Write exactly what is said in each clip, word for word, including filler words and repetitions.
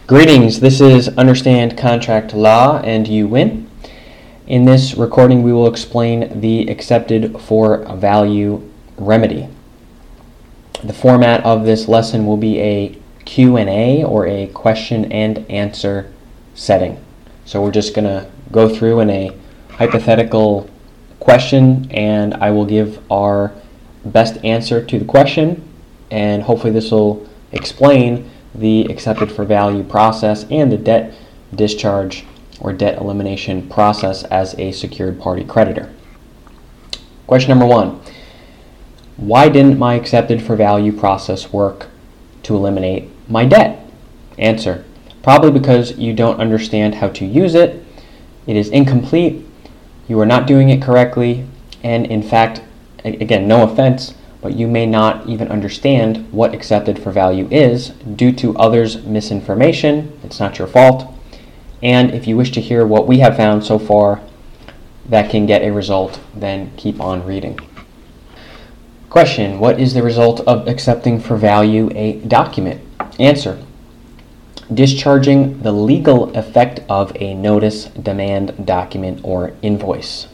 Greetings, this is Understand Contract Law and you win. In this recording we will explain the accepted for value remedy. The format of this lesson will be a Q and A or a question and answer setting. So we're just going to go through in a hypothetical question and I will give our best answer to the question, and hopefully this will explain the accepted for value process and the debt discharge or debt elimination process as a secured party creditor. Question number one, why didn't my accepted for value process work to eliminate my debt? Answer, probably because you don't understand how to use it, it is incomplete, you are not doing it correctly, and in fact, again, no offense, but you may not even understand what accepted for value is due to others' misinformation. It's not your fault. And if you wish to hear what we have found so far that can get a result, then keep on reading. Question, what is the result of accepting for value a document? Answer, discharging the legal effect of a notice, demand, document, or invoice.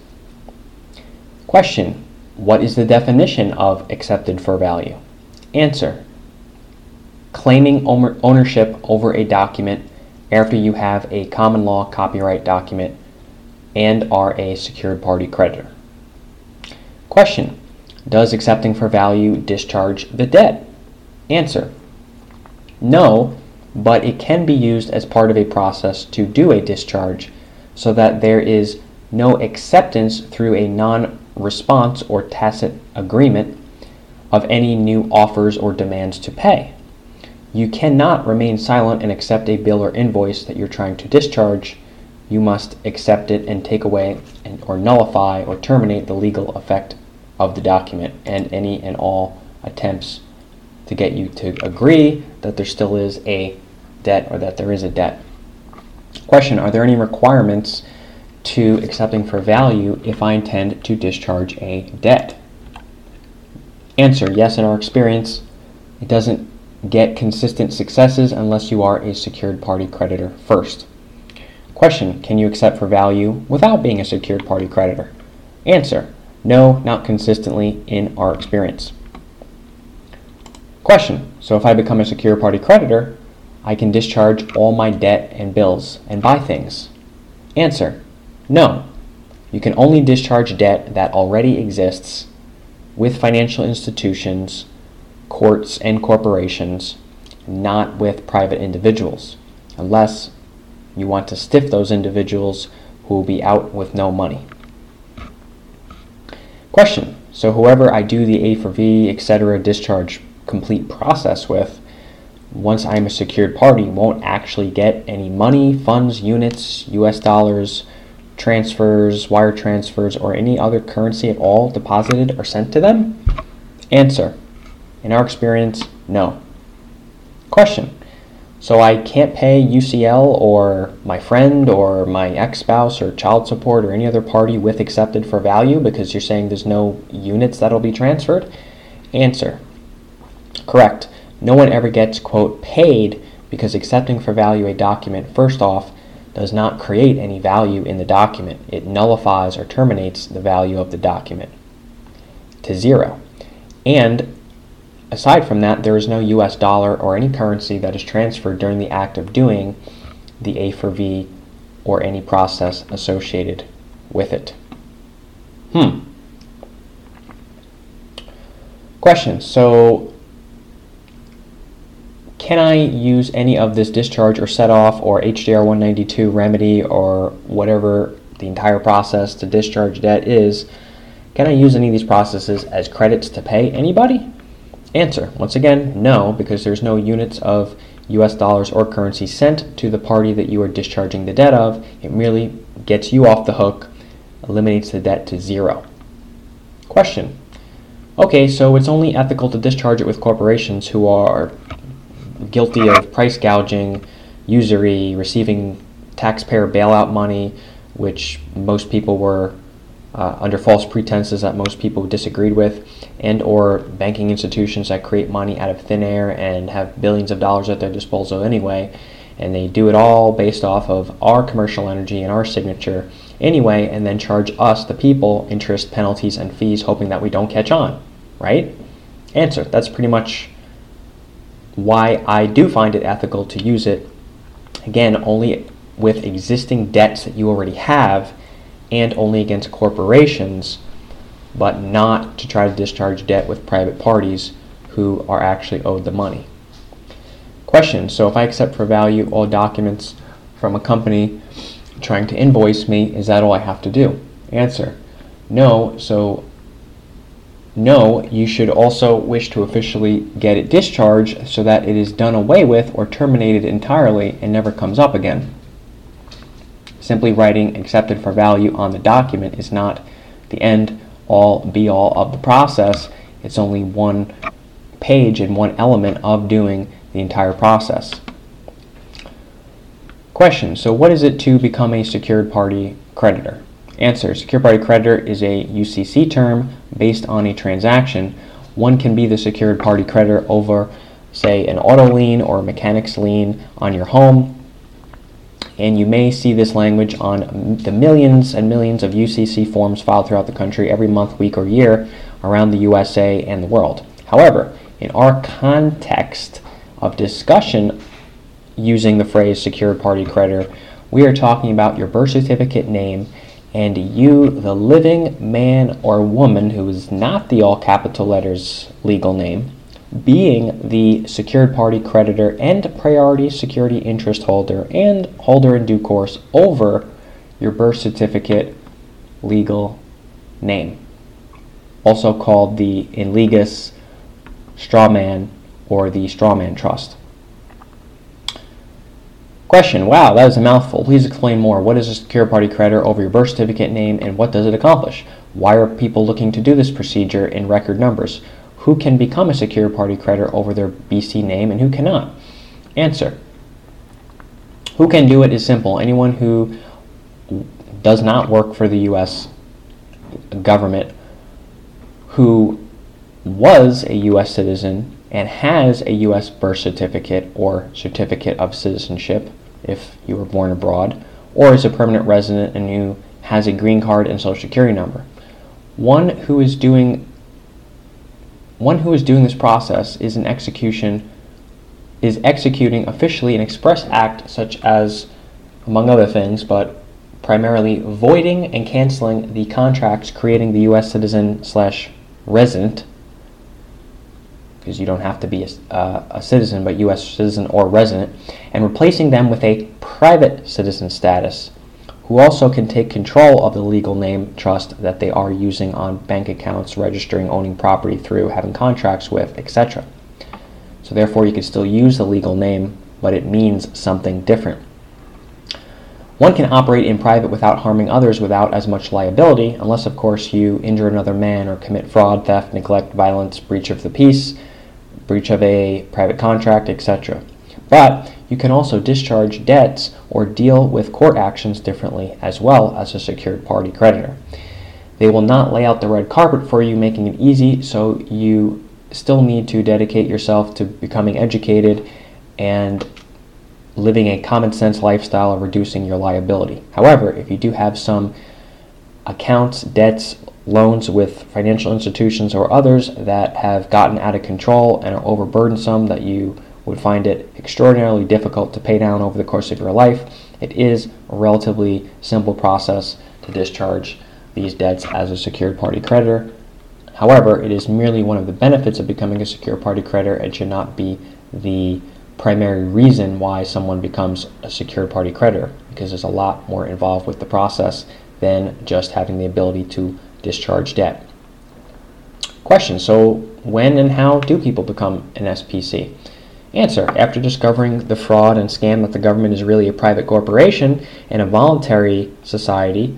Question, what is the definition of accepted for value? Answer, claiming ownership over a document after you have a common law copyright document and are a secured party creditor. Question, does accepting for value discharge the debt? Answer, no, but it can be used as part of a process to do a discharge so that there is no acceptance through a non-response or tacit agreement of any new offers or demands to pay. You cannot remain silent and accept a bill or invoice that you're trying to discharge. You must accept it and take away and, or nullify or terminate the legal effect of the document and any and all attempts to get you to agree that there still is a debt or that there is a debt. Question, are there any requirements to accepting for value if I intend to discharge a debt? Answer, yes, in our experience, it doesn't get consistent successes unless you are a secured party creditor first. Question, can you accept for value without being a secured party creditor? Answer, no, not consistently in our experience. Question, so if I become a secured party creditor, I can discharge all my debt and bills and buy things? Answer, no. You can only discharge debt that already exists with financial institutions, courts, and corporations, not with private individuals, unless you want to stiff those individuals who will be out with no money. Question, so whoever I do the A for V, et cetera discharge complete process with, once I'm a secured party, won't actually get any money, funds, units, U S dollars, transfers, wire transfers, or any other currency at all deposited or sent to them? Answer, in our experience, no. Question, so I can't pay U C L or my friend or my ex-spouse or child support or any other party with accepted for value because you're saying there's no units that'll be transferred? Answer, correct. No one ever gets, quote, paid because accepting for value a document, first off, does not create any value in the document. It nullifies or terminates the value of the document to zero. And aside from that, there is no U S dollar or any currency that is transferred during the act of doing the A for V or any process associated with it. Hmm. Question, so can I use any of this discharge or set off or H J R one ninety-two remedy or whatever the entire process to discharge debt is, can I use any of these processes as credits to pay anybody? Answer, once again, no, because there's no units of U S dollars or currency sent to the party that you are discharging the debt of. It merely gets you off the hook, eliminates the debt to zero. Question, okay, so it's only ethical to discharge it with corporations who are guilty of price gouging, usury, receiving taxpayer bailout money, which most people were uh, under false pretenses that most people disagreed with, and or banking institutions that create money out of thin air and have billions of dollars at their disposal anyway, and they do it all based off of our commercial energy and our signature anyway, and then charge us, the people, interest, penalties, and fees, hoping that we don't catch on, right? Answer, that's pretty much why I do find it ethical to use it, again, only with existing debts that you already have, and only against corporations, but not to try to discharge debt with private parties who are actually owed the money. Question, so if I accept for value all documents from a company trying to invoice me, is that all I have to do? Answer, no. So no, you should also wish to officially get it discharged so that it is done away with or terminated entirely and never comes up again. Simply writing accepted for value on the document is not the end all be all of the process. It's only one page and one element of doing the entire process. Question, so what is it to become a secured party creditor? Answer, secured party creditor is a U C C term based on a transaction. One can be the secured party creditor over, say, an auto lien or a mechanic's lien on your home. And you may see this language on the millions and millions of U C C forms filed throughout the country every month, week, or year around the U S A and the world. However, in our context of discussion using the phrase secured party creditor, we are talking about your birth certificate name and you, the living man or woman who is not the all capital letters legal name, being the secured party creditor and priority security interest holder and holder in due course over your birth certificate legal name, also called the in legis strawman or the strawman trust. Question, wow, that is a mouthful. Please explain more. What is a secured party creditor over your birth certificate name and what does it accomplish? Why are people looking to do this procedure in record numbers? Who can become a secured party creditor over their B C name and who cannot? Answer, who can do it is simple. Anyone who does not work for the U S government, who was a U S citizen and has a U S birth certificate or certificate of citizenship if you were born abroad, or is a permanent resident and who has a green card and social security number. One who is doing one who is doing this process is an execution is executing officially an express act such as, among other things, but primarily voiding and canceling the contracts creating the U S citizen slash resident, because you don't have to be a, uh, a citizen, but U S citizen or resident, and replacing them with a private citizen status, who also can take control of the legal name trust that they are using on bank accounts, registering, owning property through, having contracts with, et cetera. So therefore you can still use the legal name, but it means something different. One can operate in private without harming others without as much liability, unless of course you injure another man or commit fraud, theft, neglect, violence, breach of the peace, breach of a private contract, et cetera. But you can also discharge debts or deal with court actions differently as well as a secured party creditor. They will not lay out the red carpet for you, making it easy, so you still need to dedicate yourself to becoming educated and living a common sense lifestyle of reducing your liability. However, if you do have some accounts, debts, loans with financial institutions or others that have gotten out of control and are overburdensome, that you would find it extraordinarily difficult to pay down over the course of your life, it is a relatively simple process to discharge these debts as a secured party creditor. However, it is merely one of the benefits of becoming a secured party creditor. It should not be the primary reason why someone becomes a secured party creditor, because there's a lot more involved with the process than just having the ability to discharge debt. Question, so when and how do people become an S P C? Answer, after discovering the fraud and scam that the government is really a private corporation and a voluntary society,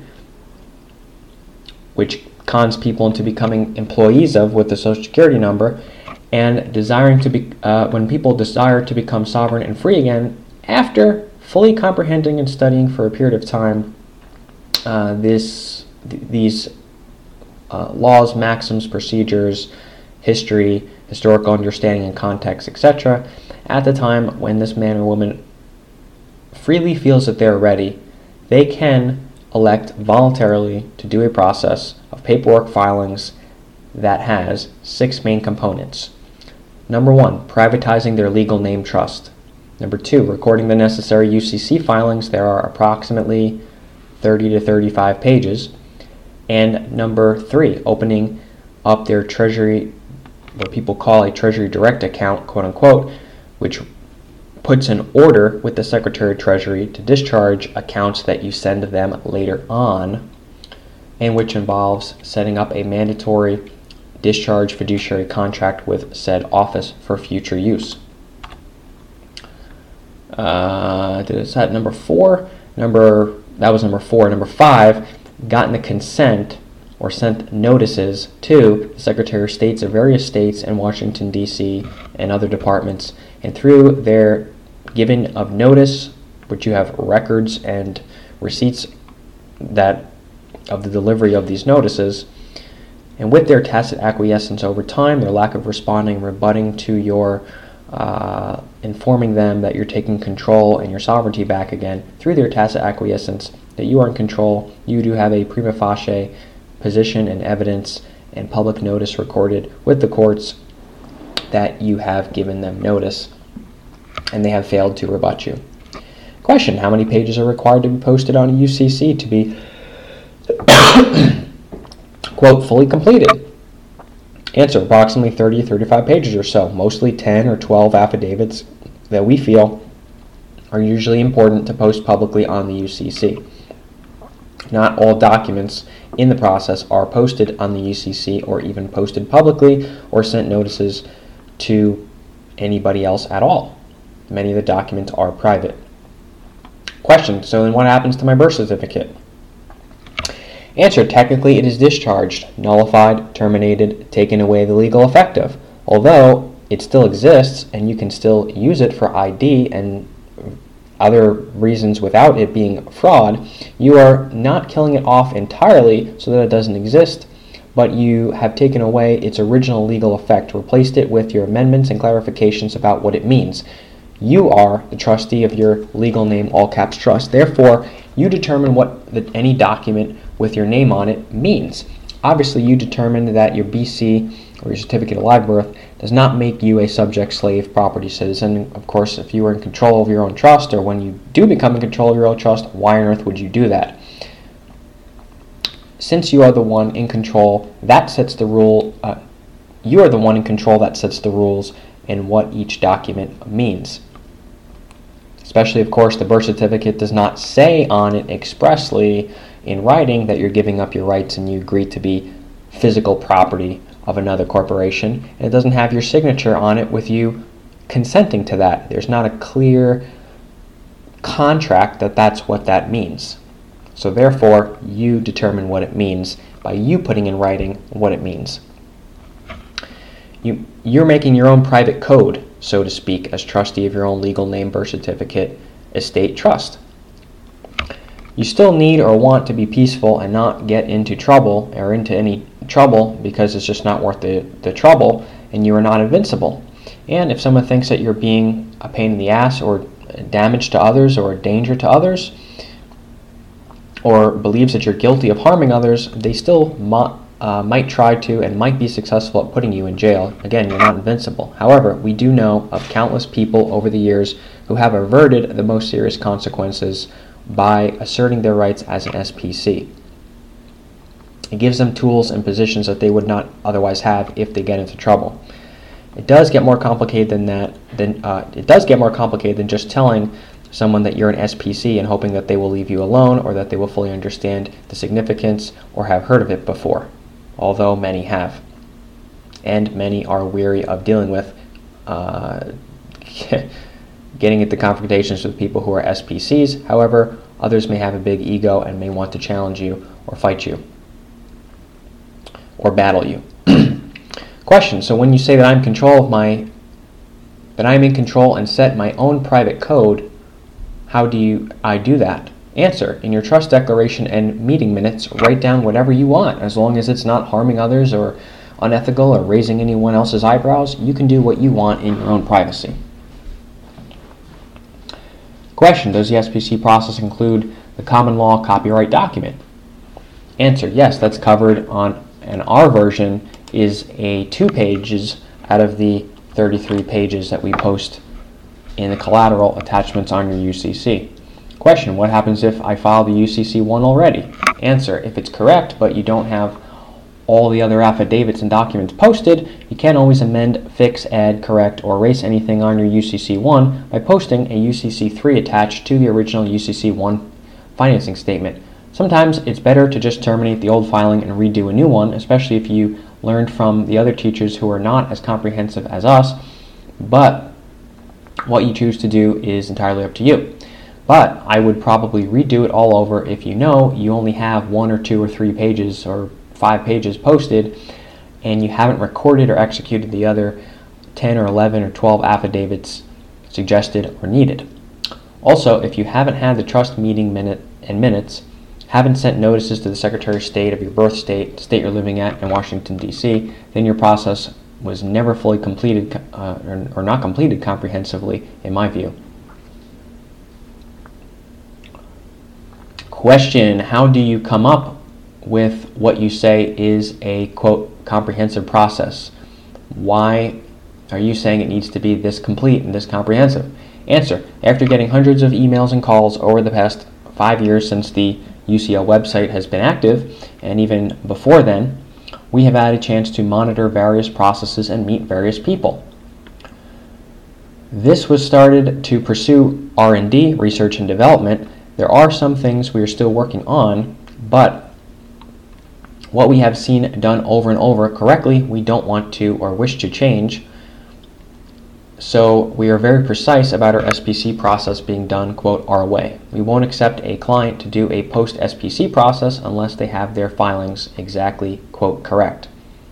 which cons people into becoming employees of with the social security number, and desiring to be, uh, when people desire to become sovereign and free again, after fully comprehending and studying for a period of time uh, this th- these uh, laws, maxims, procedures, history, historical understanding and context, et cetera, at the time when this man or woman freely feels that they're ready, they can elect voluntarily to do a process of paperwork filings that has six main components. Number one, privatizing their legal name trust. Number two, recording the necessary U C C filings. There are approximately thirty to thirty-five pages. And number three, opening up their Treasury, what people call a Treasury Direct account, quote unquote, which puts an order with the Secretary of Treasury to discharge accounts that you send them later on, and which involves setting up a mandatory discharge fiduciary contract with said office for future use. Uh, is that number four? Number that was number four. Number five, gotten the consent or sent notices to the Secretary of States of various states and Washington, D C and other departments, and through their giving of notice, which you have records and receipts that of the delivery of these notices, and with their tacit acquiescence over time, their lack of responding, rebutting to your uh, informing them that you're taking control and your sovereignty back again, through their tacit acquiescence that you are in control, you do have a prima facie position and evidence and public notice recorded with the courts that you have given them notice and they have failed to rebut you. Question: how many pages are required to be posted on a U C C to be quote, fully completed? Answer: approximately thirty to thirty-five pages or so, mostly ten or twelve affidavits that we feel are usually important to post publicly on the U C C. Not all documents in the process are posted on the U C C or even posted publicly or sent notices to anybody else at all. Many of the documents are private. Question: so then what happens to my birth certificate? Answer: technically it is discharged, nullified, terminated, taken away the legal effect of. Although it still exists and you can still use it for I D and other reasons without it being fraud, you are not killing it off entirely so that it doesn't exist, but you have taken away its original legal effect, replaced it with your amendments and clarifications about what it means. You are the trustee of your legal name, all caps trust. Therefore, you determine what the, any document with your name on it means. Obviously, you determine that your B C or your certificate of live birth does not make you a subject, slave, property citizen. Of course, if you were in control of your own trust, or when you do become in control of your own trust, why on earth would you do that? Since you are the one in control, that sets the rule. Uh, you are the one in control that sets the rules and what each document means. Especially, of course, the birth certificate does not say on it expressly in writing that you're giving up your rights and you agree to be physical property of another corporation, and it doesn't have your signature on it with you consenting to that. There's not a clear contract that that's what that means. So therefore, you determine what it means by you putting in writing what it means. You, you're making your own private code, so to speak, as trustee of your own legal name, birth certificate, estate, trust. You still need or want to be peaceful and not get into trouble or into any trouble because it's just not worth the, the trouble, and you are not invincible. And if someone thinks that you're being a pain in the ass or damage to others or a danger to others, or believes that you're guilty of harming others, they still mo- uh, might try to and might be successful at putting you in jail. Again, you're not invincible. However, we do know of countless people over the years who have averted the most serious consequences by asserting their rights as an S P C. It gives them tools and positions that they would not otherwise have if they get into trouble. It does get more complicated than that. Than uh, it does get more complicated than just telling someone that you're an S P C and hoping that they will leave you alone or that they will fully understand the significance or have heard of it before, although many have. And many are weary of dealing with uh, getting into confrontations with people who are S P Cs. However, others may have a big ego and may want to challenge you or fight you or battle you. Question: so when you say that I'm in control of my that I'm in control and set my own private code, how do you I do that? Answer: in your trust declaration and meeting minutes, write down whatever you want, as long as it's not harming others or unethical or raising anyone else's eyebrows. You can do what you want in your own privacy. Question, does the S P C process include the common law copyright document? Answer, yes, that's covered on, and our version is a two pages out of the thirty-three pages that we post in the collateral attachments on your U C C. Question, what happens if I file the U C C one already? Answer, if it's correct but you don't have all the other affidavits and documents posted, you can always amend, fix, add, correct, or erase anything on your U C C one by posting a U C C three attached to the original U C C one financing statement. Sometimes it's better to just terminate the old filing and redo a new one, especially if you learned from the other teachers who are not as comprehensive as us, but what you choose to do is entirely up to you. But I would probably redo it all over if you know you only have one or two or three pages or five pages posted and you haven't recorded or executed the other ten or eleven or twelve affidavits suggested or needed. Also, if you haven't had the trust meeting minute and minutes, haven't sent notices to the Secretary of State of your birth state, state you're living at in Washington, D C, then your process was never fully completed uh, or, or not completed comprehensively, in my view. Question, how do you come up with what you say is a, quote, comprehensive process? Why are you saying it needs to be this complete and this comprehensive? Answer, after getting hundreds of emails and calls over the past five years since the U C L website has been active, and even before then, we have had a chance to monitor various processes and meet various people. This was started to pursue R and D, research and development. There are some things we are still working on, but what we have seen done over and over correctly, we don't want to or wish to change. So we are very precise about our S P C process being done, quote, our way. We won't accept a client to do a post-S P C process unless they have their filings exactly, quote, correct.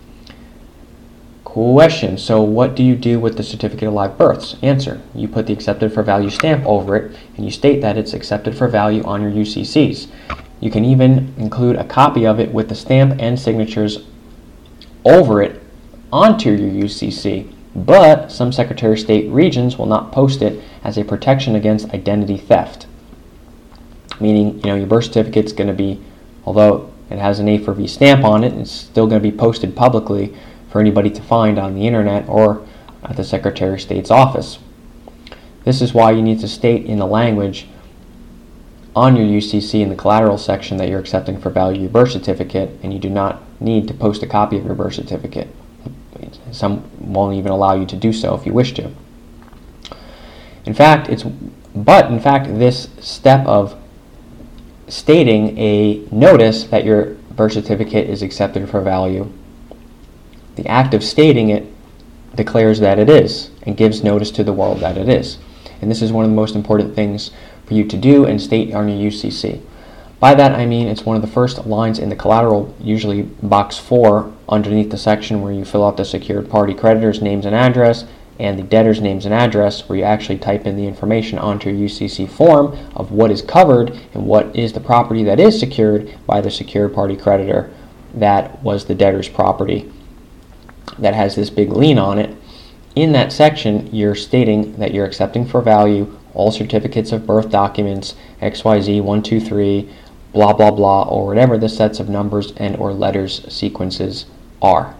Question, so what do you do with the certificate of live births? Answer, you put the accepted for value stamp over it and you state that it's accepted for value on your U C Cs. You can even include a copy of it with the stamp and signatures over it onto your U C C. But some Secretary of State regions will not post it as a protection against identity theft. Meaning, you know, your birth certificate's going to be, although it has an A four V stamp on it, it's still going to be posted publicly for anybody to find on the internet or at the Secretary of State's office. This is why you need to state in the language on your U C C in the collateral section that you're accepting for value your birth certificate, and you do not need to post a copy of your birth certificate. Some won't even allow you to do so if you wish to. In fact, it's but in fact this step of stating a notice that your birth certificate is accepted for value, the act of stating it declares that it is and gives notice to the world that it is. And this is one of the most important things for you to do and state on your U C C. By that I mean it's one of the first lines in the collateral, usually box four, underneath the section where you fill out the secured party creditor's names and address and the debtor's names and address, where you actually type in the information onto your U C C form of what is covered and what is the property that is secured by the secured party creditor that was the debtor's property that has this big lien on it. In that section, you're stating that you're accepting for value all certificates of birth documents, X Y Z one two three, blah blah blah, or whatever the sets of numbers and or letters sequences are.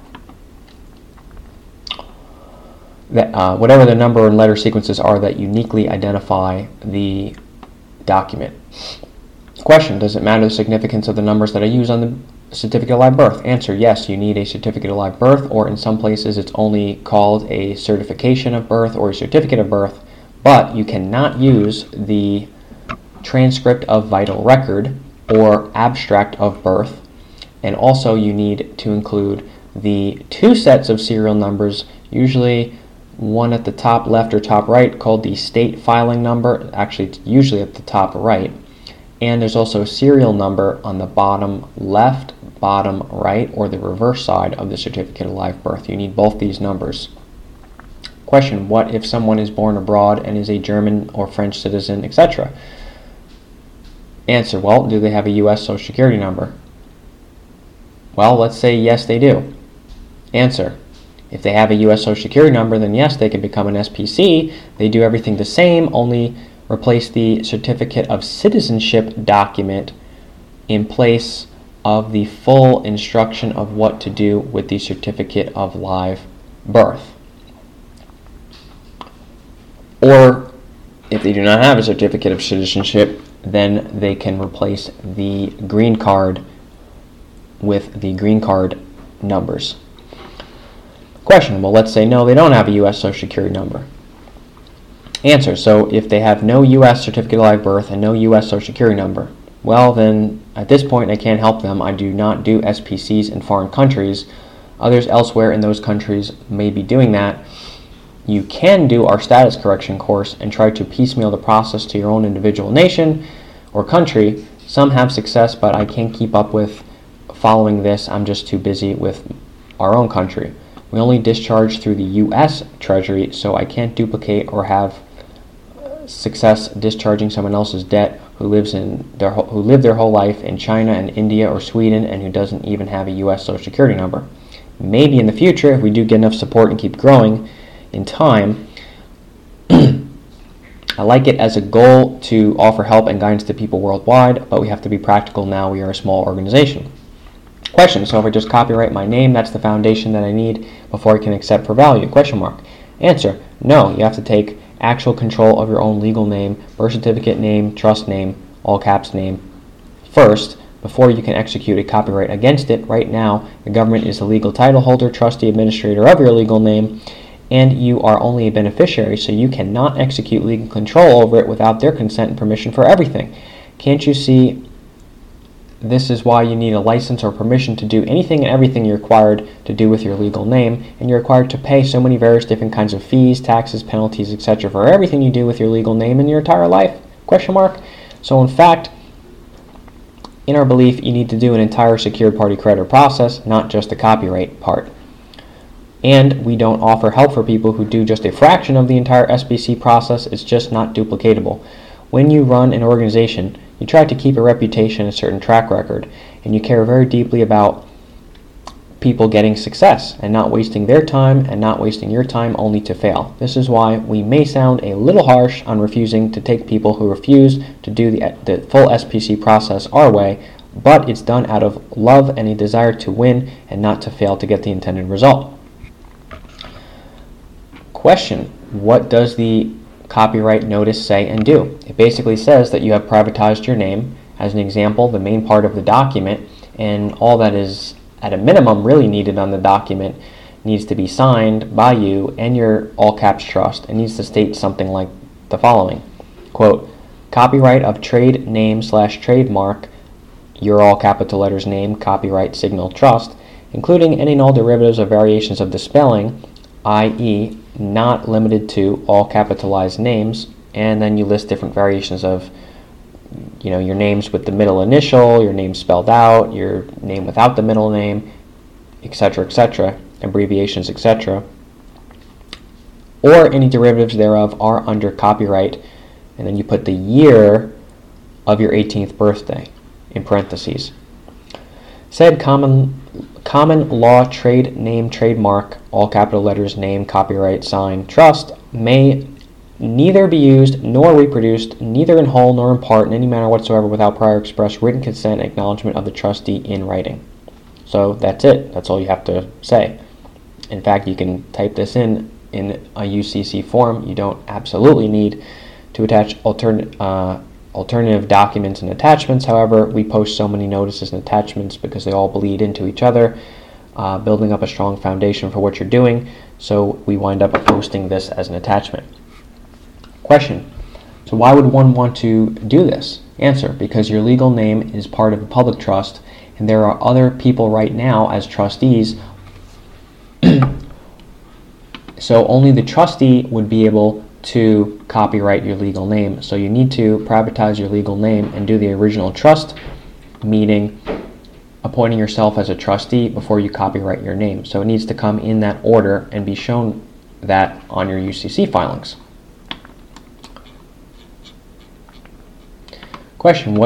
That, uh, whatever the number and letter sequences are that uniquely identify the document. Question, does it matter the significance of the numbers that I use on the certificate of live birth? Answer, yes, you need a certificate of live birth, or in some places it's only called a certification of birth or a certificate of birth, but you cannot use the transcript of vital record or abstract of birth, and also you need to include the two sets of serial numbers, usually one at the top left or top right called the state filing number, actually it's usually at the top right, and there's also a serial number on the bottom left, bottom right, or the reverse side of the certificate of live birth. You need both these numbers. Question, what if someone is born abroad and is a German or French citizen, et cetera? Answer, well, do they have a U S Social Security number? Well, let's say yes, they do. Answer, if they have a U S Social Security number, then yes, they can become an S P C. They do everything the same, only replace the certificate of citizenship document in place of the full instruction of what to do with the certificate of live birth. Or if they do not have a certificate of citizenship, then they can replace the green card with the green card numbers. Question, well, let's say no, they don't have a U S Social Security number. Answer, so if they have no U S certificate of live birth and no U S Social Security number, well then at this point I can't help them. I do not do S P Cs in foreign countries. Others elsewhere in those countries may be doing that. You can do our status correction course and try to piecemeal the process to your own individual nation or country. Some have success, but I can't keep up with following this. I'm just too busy with our own country. We only discharge through the U S Treasury, so I can't duplicate or have success discharging someone else's debt who lives in their who lived their whole life in China and India or Sweden and who doesn't even have a U S Social Security number. Maybe in the future, if we do get enough support and keep growing in time, I like it as a goal to offer help and guidance to people worldwide, but we have to be practical now. We are a small organization. Question, so if I just copyright my name, that's the foundation that I need before I can accept for value? Question mark. Answer, no, you have to take actual control of your own legal name, birth certificate name, trust name, all caps name first before you can execute a copyright against it. Right now, the government is the legal title holder, trustee, administrator of your legal name, and you are only a beneficiary, so you cannot execute legal control over it without their consent and permission for everything. Can't you see this is why you need a license or permission to do anything and everything you're required to do with your legal name, and you're required to pay so many various different kinds of fees, taxes, penalties, et cetera for everything you do with your legal name in your entire life? Question mark. So in fact, in our belief, you need to do an entire secured party creditor process, not just the copyright part. And we don't offer help for people who do just a fraction of the entire S B C process. It's just not duplicatable. When you run an organization, you try to keep a reputation, a certain track record, and you care very deeply about people getting success and not wasting their time and not wasting your time only to fail. This is why we may sound a little harsh on refusing to take people who refuse to do the, the full S P C process our way, but it's done out of love and a desire to win and not to fail to get the intended result. Question, what does the copyright notice say and do? It basically says that you have privatized your name. As an example, the main part of the document and all that is at a minimum really needed on the document needs to be signed by you and your all caps trust and needs to state something like the following. Quote, copyright of trade name slash trademark, your all capital letters name, copyright signal trust, including any and all derivatives or variations of the spelling, that is not limited to all capitalized names, and then you list different variations of, you know, your names with the middle initial, your name spelled out, your name without the middle name, et cetera, et cetera, abbreviations, et cetera, or any derivatives thereof are under copyright, and then you put the year of your eighteenth birthday in parentheses. Said common common law trade name trademark, all capital letters name, copyright, sign, trust, may neither be used nor reproduced, neither in whole nor in part, in any manner whatsoever, without prior express written consent and acknowledgement of the trustee in writing. So that's it. That's all you have to say. In fact, you can type this in in a U C C form. You don't absolutely need to attach alternate uh, alternative documents and attachments. However, we post so many notices and attachments because they all bleed into each other, uh, building up a strong foundation for what you're doing. So we wind up posting this as an attachment. Question, so why would one want to do this? Answer, because your legal name is part of a public trust and there are other people right now as trustees. So only the trustee would be able to copyright your legal name. So you need to privatize your legal name and do the original trust meeting, appointing yourself as a trustee before you copyright your name. So it needs to come in that order and be shown that on your U C C filings. Question, what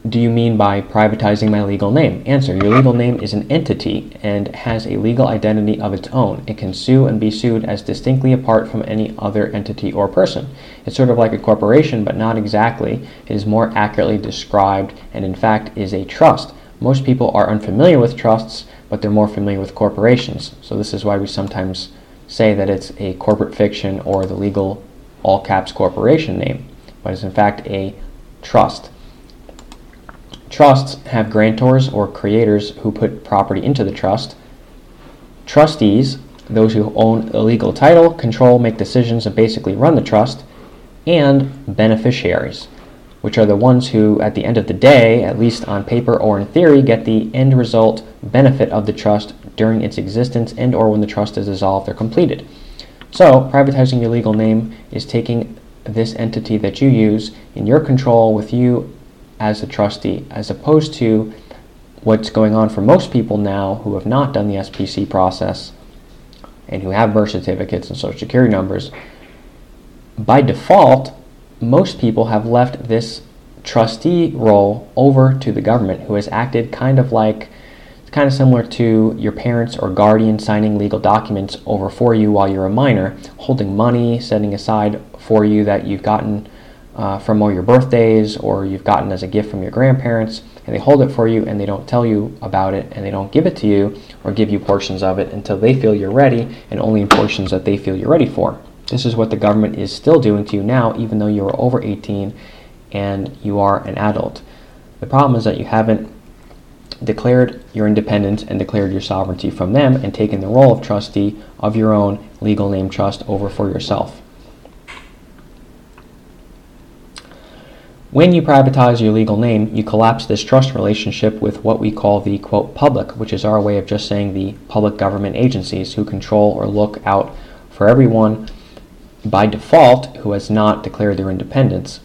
do you mean by privatizing my legal name? Answer, your legal name is an entity and has a legal identity of its own. It can sue and be sued as distinctly apart from any other entity or person. It's sort of like a corporation, but not exactly. It is more accurately described and in fact is a trust. Most people are unfamiliar with trusts, but they're more familiar with corporations. So this is why we sometimes say that it's a corporate fiction or the legal all caps corporation name, but it's in fact a trust. Trusts have grantors or creators who put property into the trust. Trustees, those who own the legal title, control, make decisions, and basically run the trust. And beneficiaries, which are the ones who, at the end of the day, at least on paper or in theory, get the end result benefit of the trust during its existence and or when the trust is dissolved or completed. So, privatizing your legal name is taking this entity that you use in your control with you as a trustee, as opposed to what's going on for most people now who have not done the S P C process and who have birth certificates and social security numbers. By default, most people have left this trustee role over to the government, who has acted kind of like, kind of similar to your parents or guardian signing legal documents over for you while you're a minor, holding money, setting aside for you that you've gotten uh, from all your birthdays or you've gotten as a gift from your grandparents, and they hold it for you and they don't tell you about it and they don't give it to you or give you portions of it until they feel you're ready, and only in portions that they feel you're ready for. This is what the government is still doing to you now, even though you are over eighteen and you are an adult. The problem is that you haven't declared your independence and declared your sovereignty from them and taken the role of trustee of your own legal name trust over for yourself. When you privatize your legal name, you collapse this trust relationship with what we call the, quote, public, which is our way of just saying the public government agencies who control or look out for everyone by default who has not declared their independence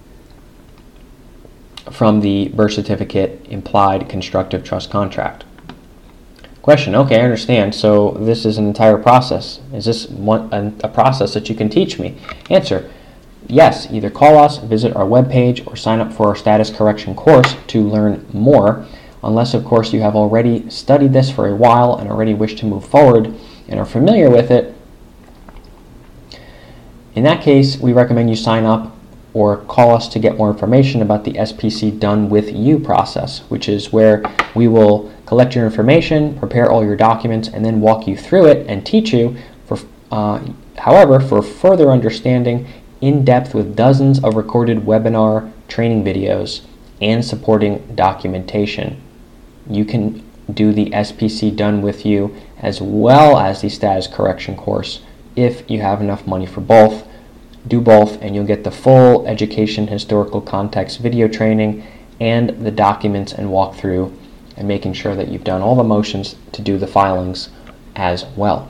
from the birth certificate implied constructive trust contract. Question, okay, I understand. So this is an entire process. Is this one, a, a process that you can teach me? Answer, yes. Either call us, visit our webpage, or sign up for our status correction course to learn more, unless, of course, you have already studied this for a while and already wish to move forward and are familiar with it. In that case, we recommend you sign up or call us to get more information about the S P C Done With You process, which is where we will collect your information, prepare all your documents, and then walk you through it and teach you. For, uh, however, for further understanding, in depth with dozens of recorded webinar training videos and supporting documentation, you can do the S P C Done With You as well as the status correction course if you have enough money for both. Do both and you'll get the full education historical context video training and the documents and walkthrough, and making sure that you've done all the motions to do the filings as well.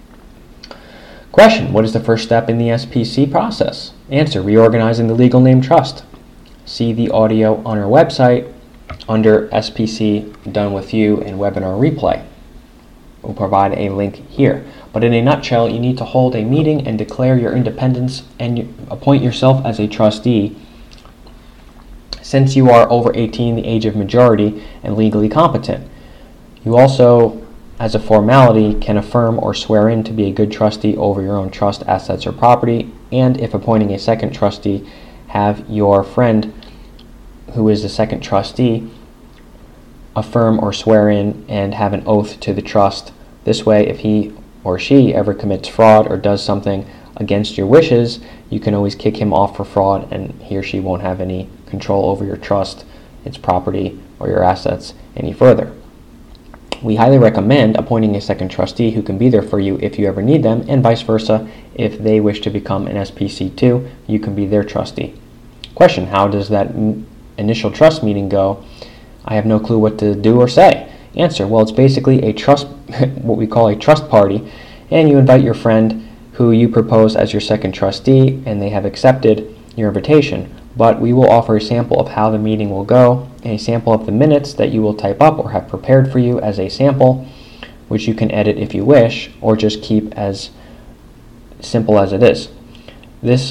Question, what is the first step in the S P C process? Answer, reorganizing the legal name trust. See the audio on our website under S P C Done With You and webinar replay. We'll provide a link here. But in a nutshell, you need to hold a meeting and declare your independence and you appoint yourself as a trustee, since you are over eighteen, the age of majority, and legally competent. You also, as a formality, can affirm or swear in to be a good trustee over your own trust assets or property, and if appointing a second trustee, have your friend who is the second trustee affirm or swear in and have an oath to the trust. This way, if he or she ever commits fraud or does something against your wishes, you can always kick him off for fraud, and he or she won't have any control over your trust, its property, or your assets any further. We highly recommend appointing a second trustee who can be there for you if you ever need them, and vice versa. If they wish to become an S P C too, you can be their trustee. Question, how does that m- initial trust meeting go? I have no clue what to do or say. Answer, well, it's basically a trust, what we call a trust party, and you invite your friend who you propose as your second trustee, and they have accepted your invitation. But we will offer a sample of how the meeting will go, and a sample of the minutes that you will type up or have prepared for you as a sample, which you can edit if you wish, or just keep as simple as it is. This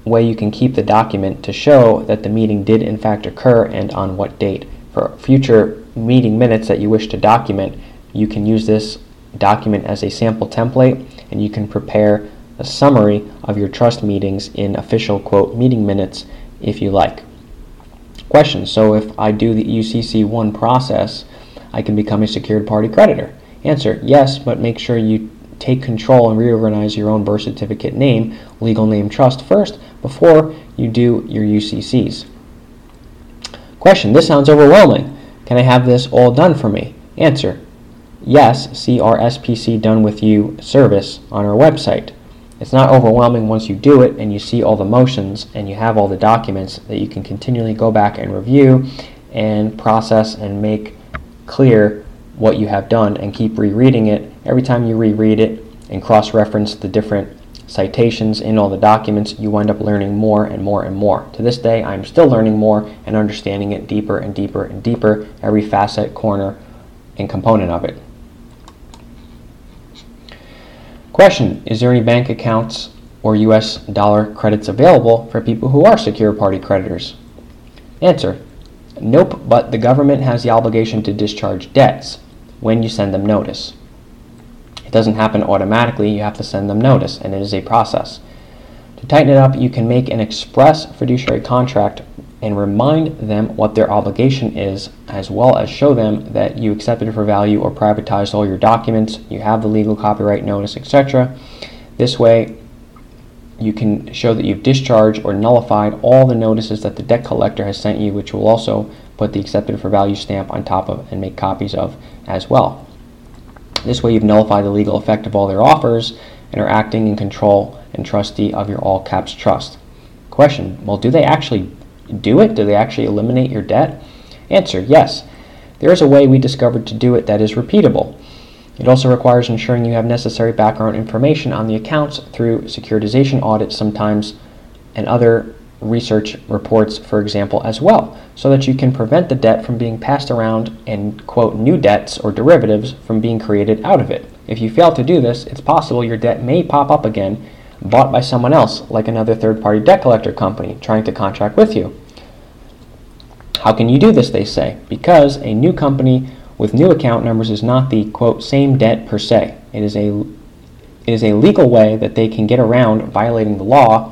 way you can keep the document to show that the meeting did in fact occur and on what date. For future meeting minutes that you wish to document, you can use this document as a sample template, and you can prepare a summary of your trust meetings in official, quote, meeting minutes if you like. Question: so if I do the U C C one process, I can become a secured party creditor? Answer: yes, but make sure you take control and reorganize your own birth certificate name, legal name trust first before you do your U C Cs. Question: this sounds overwhelming. Can I have this all done for me? Answer: yes, see our S P C Done With You service on our website. It's not overwhelming once you do it and you see all the motions and you have all the documents that you can continually go back and review and process and make clear what you have done and keep rereading it. Every time you reread it and cross-reference the different citations in all the documents, you wind up learning more and more and more. To this day, I'm still learning more and understanding it deeper and deeper and deeper, every facet, corner, and component of it. Question: is there any bank accounts or U S dollar credits available for people who are secure party creditors? Answer: nope, but the government has the obligation to discharge debts when you send them notice. It doesn't happen automatically, you have to send them notice, and it is a process. To tighten it up, you can make an express fiduciary contract and remind them what their obligation is, as well as show them that you accepted for value or privatized all your documents, you have the legal copyright notice, et cetera. This way, you can show that you've discharged or nullified all the notices that the debt collector has sent you, which will also put the accepted for value stamp on top of and make copies of as well. This way, you've nullified the legal effect of all their offers and are acting in control and trustee of your all caps trust. Question: well, do they actually do it? Do they actually eliminate your debt? Answer: yes. There is a way we discovered to do it that is repeatable. It also requires ensuring you have necessary background information on the accounts through securitization audits sometimes and other research reports, for example, as well, so that you can prevent the debt from being passed around and, quote, new debts or derivatives from being created out of it. If you fail to do this, it's possible your debt may pop up again, bought by someone else, like another third-party debt collector company trying to contract with you. How can you do this, they say? Because a new company with new account numbers is not the, quote, same debt per se. It is a, it is a legal way that they can get around violating the law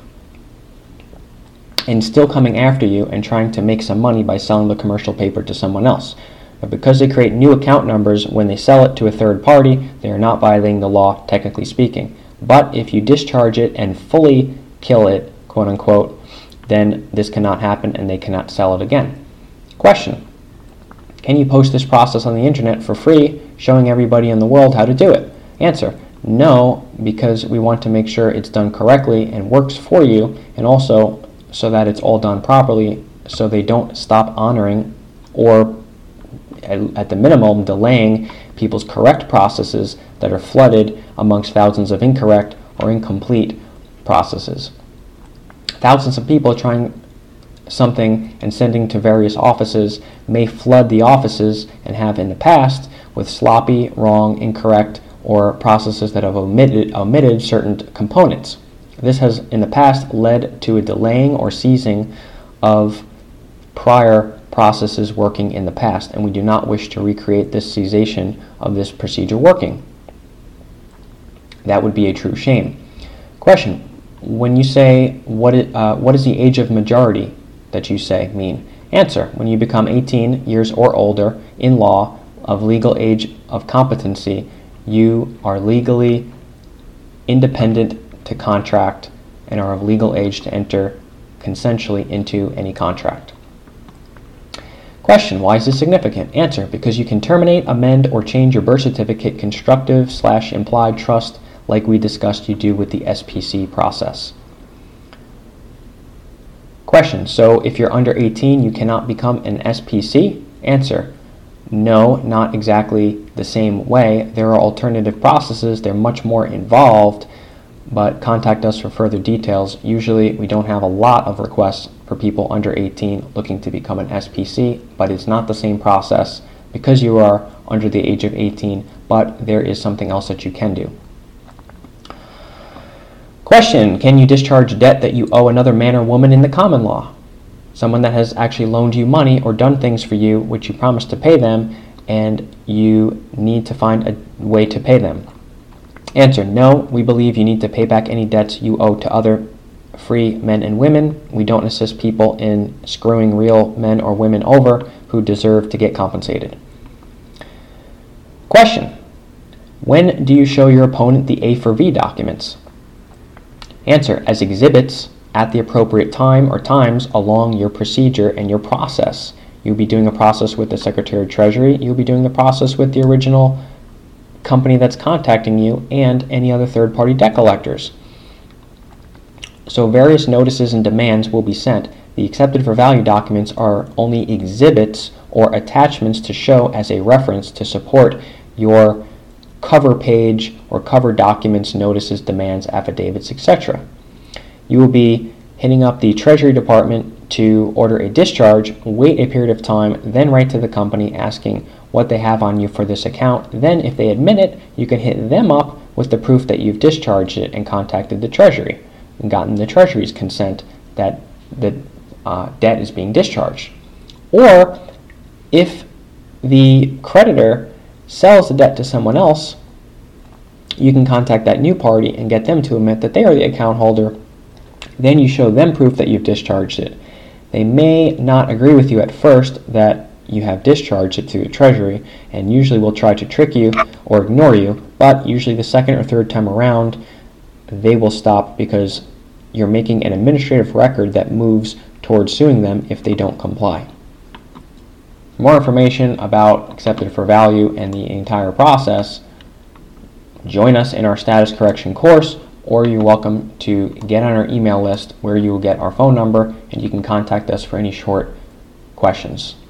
and still coming after you and trying to make some money by selling the commercial paper to someone else. But because they create new account numbers when they sell it to a third party, they are not violating the law, technically speaking. But if you discharge it and fully kill it, quote unquote, then this cannot happen and they cannot sell it again. Question: can you post this process on the internet for free, showing everybody in the world how to do it? Answer: no, because we want to make sure it's done correctly and works for you, and also so that it's all done properly so they don't stop honoring or, at the minimum, delaying people's correct processes that are flooded amongst thousands of incorrect or incomplete processes. Thousands of people trying something and sending to various offices may flood the offices and have in the past with sloppy, wrong, incorrect, or processes that have omitted, omitted certain components. This has in the past led to a delaying or seizing of prior processes working in the past, and we do not wish to recreate this cessation of this procedure working. That would be a true shame. Question: when you say what is, uh, what is the age of majority that you say mean? Answer: when you become eighteen years or older in law of legal age of competency, you are legally independent to contract and are of legal age to enter consensually into any contract. Question: why is this significant? Answer: because you can terminate, amend, or change your birth certificate constructive slash implied trust like we discussed you do with the S P C process. Question: so if you're under eighteen, you cannot become an S P C? Answer: no, not exactly the same way. There are alternative processes. They're much more involved, but contact us for further details. Usually we don't have a lot of requests for people under eighteen looking to become an S P C, but it's not the same process because you are under the age of eighteen, but there is something else that you can do. Question: can you discharge debt that you owe another man or woman in the common law? Someone that has actually loaned you money or done things for you which you promised to pay them, and you need to find a way to pay them. Answer: no, we believe you need to pay back any debts you owe to other free men and women. We don't assist people in screwing real men or women over who deserve to get compensated. Question: when do you show your opponent the A for V documents? Answer: as exhibits at the appropriate time or times along your procedure and your process. You'll be doing a process with the Secretary of Treasury. You'll be doing the process with the original company that's contacting you and any other third-party debt collectors. So various notices and demands will be sent. The accepted for value documents are only exhibits or attachments to show as a reference to support your cover page or cover documents, notices, demands, affidavits, et cetera. You will be hitting up the Treasury Department to order a discharge, wait a period of time, then write to the company asking what they have on you for this account. Then if they admit it, you can hit them up with the proof that you've discharged it and contacted the Treasury and gotten the Treasury's consent that the uh, debt is being discharged. Or if the creditor sells the debt to someone else, you can contact that new party and get them to admit that they are the account holder. Then you show them proof that you've discharged it. They may not agree with you at first that you have discharged it to the Treasury, and usually will try to trick you or ignore you, but usually the second or third time around, they will stop because you're making an administrative record that moves towards suing them if they don't comply. For more information about accepted for value and the entire process, join us in our status correction course, or you're welcome to get on our email list where you will get our phone number and you can contact us for any short questions.